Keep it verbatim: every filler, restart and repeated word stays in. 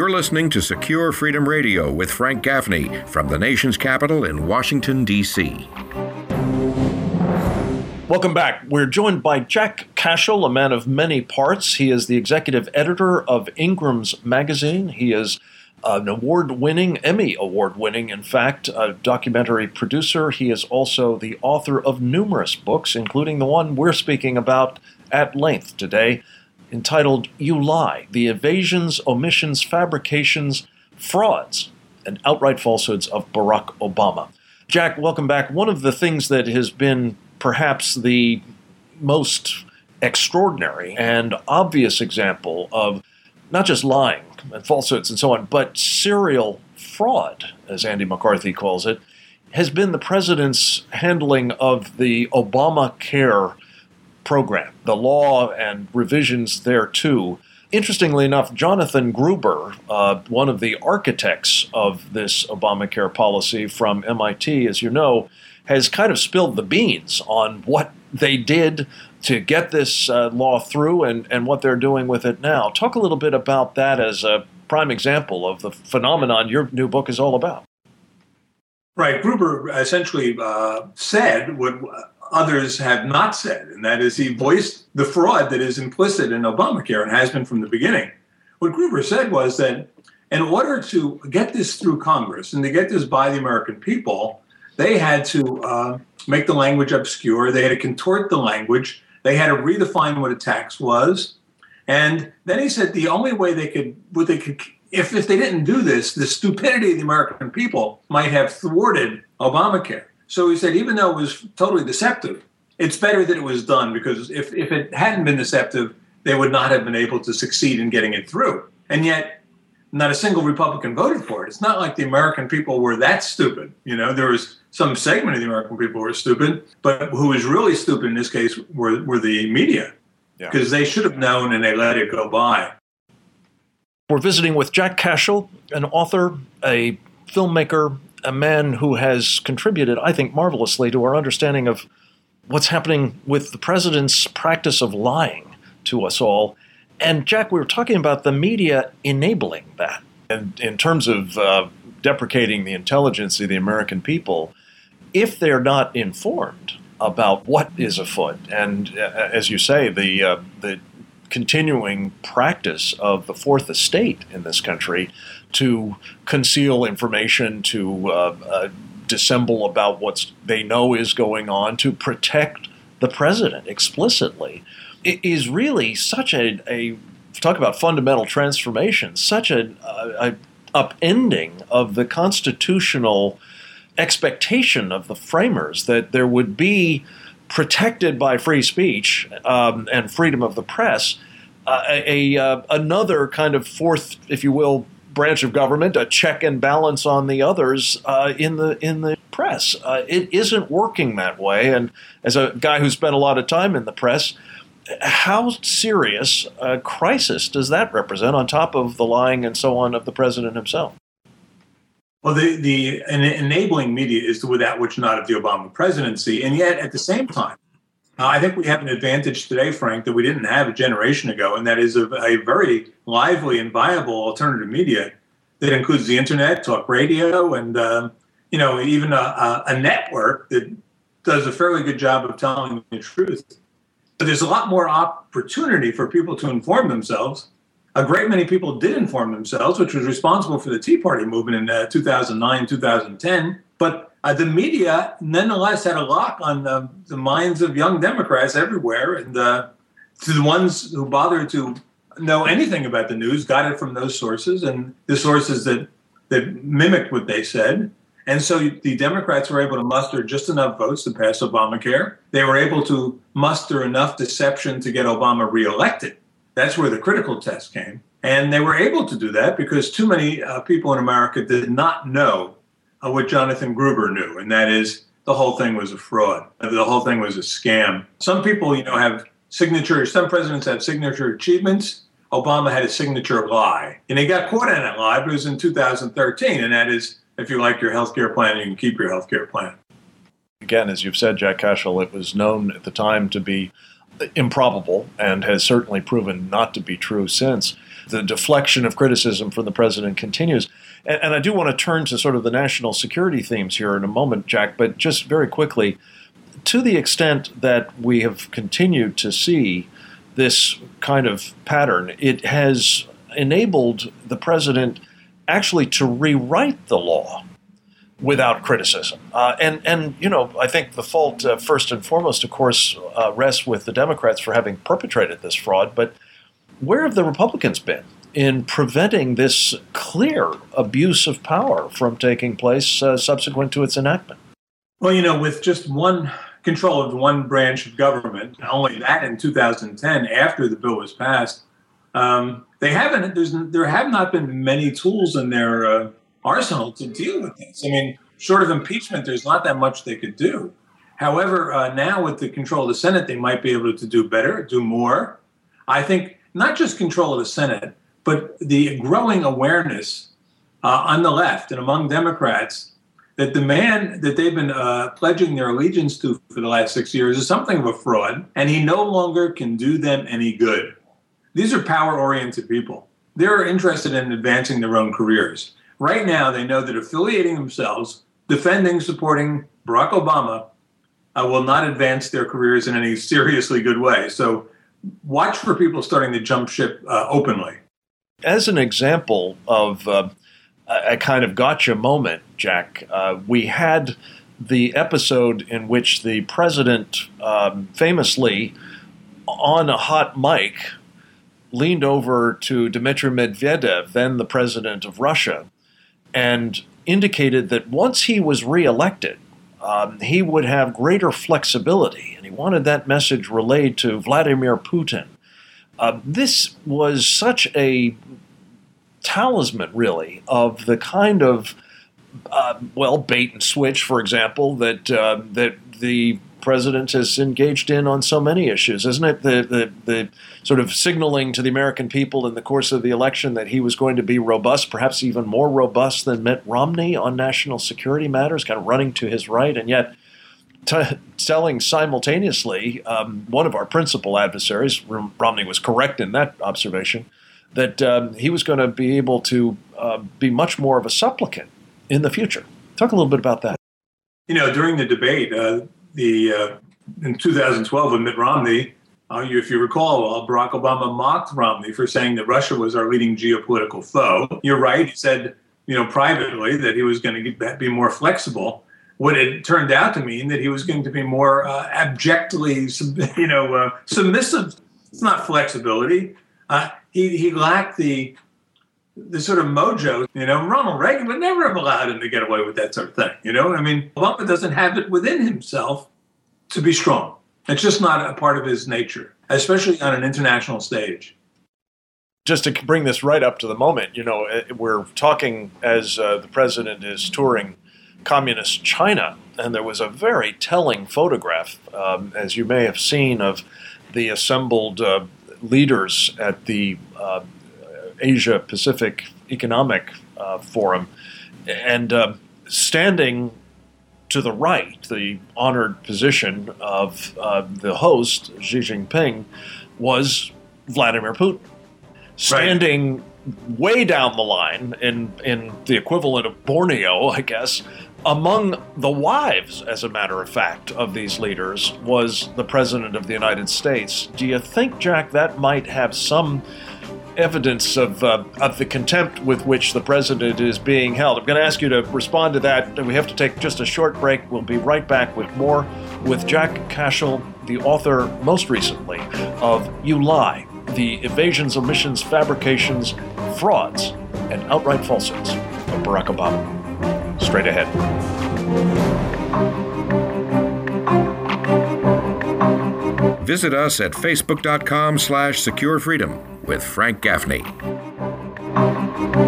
You're listening to Secure Freedom Radio with Frank Gaffney from the nation's capital in Washington, D C Welcome back. We're joined by Jack Cashill, a man of many parts. He is the executive editor of Ingram's Magazine. He is an award-winning, Emmy award-winning, in fact, a documentary producer. He is also the author of numerous books, including the one we're speaking about at length today, entitled You Lie: The Evasions, Omissions, Fabrications, Frauds, and Outright Falsehoods of Barack Obama. Jack, welcome back. One of the things that has been perhaps the most extraordinary and obvious example of not just lying and falsehoods and so on, but serial fraud, as Andy McCarthy calls it, has been the president's handling of the Obamacare program, the law and revisions thereto. Interestingly enough, Jonathan Gruber, uh, one of the architects of this Obamacare policy from M I T, as you know, has kind of spilled the beans on what they did to get this uh, law through and, and what they're doing with it now. Talk a little bit about that as a prime example of the phenomenon your new book is all about. Right. Gruber essentially uh, said what others have not said, and that is he voiced the fraud that is implicit in Obamacare and has been from the beginning. What Gruber said was that in order to get this through Congress and to get this by the American people, they had to uh, make the language obscure. They had to contort the language. They had to redefine what a tax was. And then he said the only way they could, what they could, if, if they didn't do this, the stupidity of the American people might have thwarted Obamacare. So he said, even though it was totally deceptive, it's better that it was done, because if, if it hadn't been deceptive, they would not have been able to succeed in getting it through. And yet, not a single Republican voted for it. It's not like the American people were that stupid. You know, there was some segment of the American people who were stupid, but who was really stupid in this case were, were the media, because yeah. they should have known and they let it go by. We're visiting with Jack Cashill, an author, a filmmaker, a man who has contributed, I think, marvelously to our understanding of what's happening with the president's practice of lying to us all. And Jack, we were talking about the media enabling that. And in terms of uh, deprecating the intelligence of the American people, if they're not informed about what is afoot, and uh, as you say, the uh, the continuing practice of the Fourth Estate in this country to conceal information, to uh, uh, dissemble about what they know is going on, to protect the president explicitly, it is really such a, a talk about fundamental transformation, such a, a, a upending of the constitutional expectation of the framers that there would be, protected by free speech um, and freedom of the press, uh, a, a uh, another kind of fourth, if you will, branch of government, a check and balance on the others uh, in the in the press. Uh, it isn't working that way. And as a guy who spent a lot of time in the press, how serious a crisis does that represent on top of the lying and so on of the president himself? Well, the, the enabling media is without which not of the Obama presidency. And yet, at the same time, uh, I think we have an advantage today, Frank, that we didn't have a generation ago, and that is a, a very lively and viable alternative media that includes the internet, talk radio, and uh, you know, even a, a network that does a fairly good job of telling the truth. But there's a lot more opportunity for people to inform themselves. A great many people did inform themselves, which was responsible for the Tea Party movement in uh, two thousand nine, two thousand ten. But uh, the media, nonetheless, had a lock on uh, the minds of young Democrats everywhere. And uh, to the ones who bothered to know anything about the news, got it from those sources and the sources that, that mimicked what they said. And so the Democrats were able to muster just enough votes to pass Obamacare. They were able to muster enough deception to get Obama reelected. That's where the critical test came. And they were able to do that because too many uh, people in America did not know uh, what Jonathan Gruber knew, and that is the whole thing was a fraud. The whole thing was a scam. Some people, you know, have signature, some presidents have signature achievements. Obama had a signature lie. And he got caught on that lie, but it was in two thousand thirteen, and that is, if you like your health care plan, you can keep your health care plan. Again, as you've said, Jack Cashill, it was known at the time to be improbable and has certainly proven not to be true since. The deflection of criticism from the president continues. And, and I do want to turn to sort of the national security themes here in a moment, Jack, but just very quickly, to the extent that we have continued to see this kind of pattern, it has enabled the president actually to rewrite the law without criticism. Uh, and, and, you know, I think the fault, uh, first and foremost, of course, uh, rests with the Democrats for having perpetrated this fraud. But where have the Republicans been in preventing this clear abuse of power from taking place uh, subsequent to its enactment? Well, you know, with just one control of one branch of government, only that in two thousand ten, after the bill was passed, um, they haven't, there's, there have not been many tools in their uh, arsenal to deal with this. I mean, short of impeachment, there's not that much they could do. However, uh, now with the control of the Senate, they might be able to do better, do more. I think not just control of the Senate, but the growing awareness uh, on the left and among Democrats that the man that they've been uh, pledging their allegiance to for the last six years is something of a fraud, and he no longer can do them any good. These are power-oriented people. They're interested in advancing their own careers. Right now, they know that affiliating themselves, defending, supporting Barack Obama uh, will not advance their careers in any seriously good way. So watch for people starting to jump ship uh, openly. As an example of uh, a kind of gotcha moment, Jack, uh, we had the episode in which the president um, famously, on a hot mic, leaned over to Dmitry Medvedev, then the president of Russia, and indicated that once he was reelected, um, he would have greater flexibility, and he wanted that message relayed to Vladimir Putin. Uh, this was such a talisman, really, of the kind of, uh, well, bait and switch, for example, that uh, that the president has engaged in on so many issues, isn't it? The, the the sort of signaling to the American people in the course of the election that he was going to be robust, perhaps even more robust than Mitt Romney on national security matters, kind of running to his right, and yet t- telling simultaneously, um, one of our principal adversaries, Romney was correct in that observation, that um, he was going to be able to uh, be much more of a supplicant in the future. Talk a little bit about that. You know, during the debate, uh, the uh, in two thousand twelve with Mitt Romney, uh, you, if you recall, uh, Barack Obama mocked Romney for saying that Russia was our leading geopolitical foe. You're right. He said, you know, privately that he was going to be more flexible. What it turned out to mean that he was going to be more uh, abjectly, you know, uh, submissive. It's not flexibility. Uh, he he lacked the the sort of mojo. You know, Ronald Reagan would never have allowed him to get away with that sort of thing. You know, I mean, Obama doesn't have it within himself to be strong. It's just not a part of his nature, especially on an international stage. Just to bring this right up to the moment, you know, we're talking as uh, the president is touring communist China, and there was a very telling photograph, um, as you may have seen, of the assembled uh, leaders at the uh, Asia-Pacific Economic uh, Forum, and uh, standing to the right, the honored position of uh, the host, Xi Jinping, was Vladimir Putin. Standing right way down the line, in, in the equivalent of Borneo, I guess, among the wives, as a matter of fact, of these leaders was the President of the United States. Do you think, Jack, that might have some evidence of uh, of the contempt with which the president is being held? I'm going to ask you to respond to that. We have to take just a short break. We'll be right back with more with Jack Cashill, the author most recently of You Lie, the Evasions, Omissions, Fabrications, Frauds, and Outright Falsehoods of Barack Obama. Straight ahead. Visit us at facebook.com slash secure freedom with Frank Gaffney.